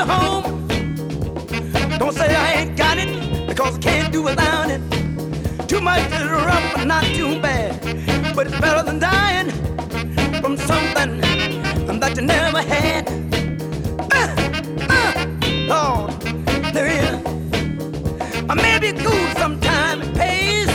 you home. Don't say I ain't got it, because I can't do without it. Too much is rough, but not too bad. But it's better than dying from something that you never had. Lord, there is. I may be cool sometime, it pays.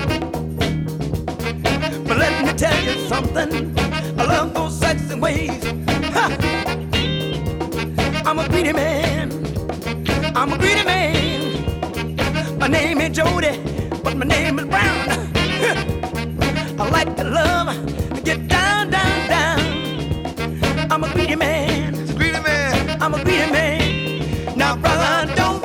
But let me tell you something, I love those sexy ways. Ha! I'm a greedy man, I'm a greedy man. My name ain't Jody, but my name is Brown. I like to love, get down, down, down. I'm a greedy man, Greedy man. I'm a greedy man. Now, brother, don't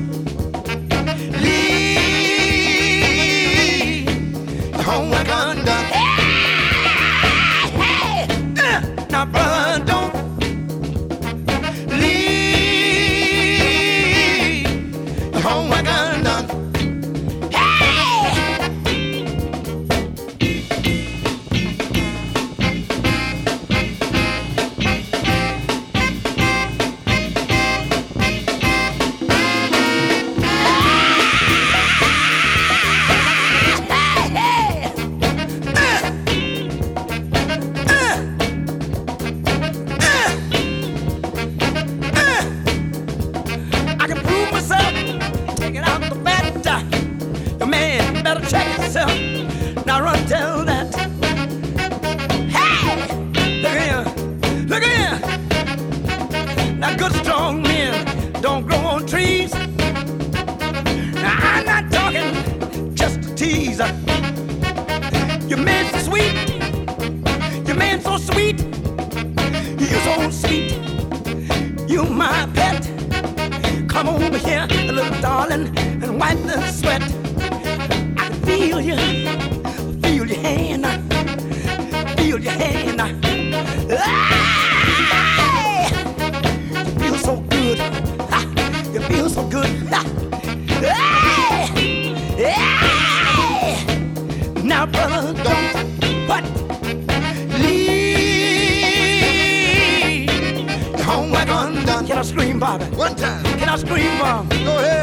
leave the homework undone. Now, brother, don't leave the homework undone. I can prove myself, take it out the bat. The man better check himself. Now run, tell that. Hey, look here, look here. Now good strong men don't grow on trees. Now I'm not talking just to tease. Your man's so sweet, your man's so sweet. You're so sweet, you my pet. Come over here, little darling, and wipe the sweat. I can feel you, feel your hand, feel your hand. Hey! You feel so good, you feel so good. Hey! Hey! Now, brother, don't what? Leave the homework undone. Can I scream, Bobby? One time. Can I scream, Bob? Go ahead.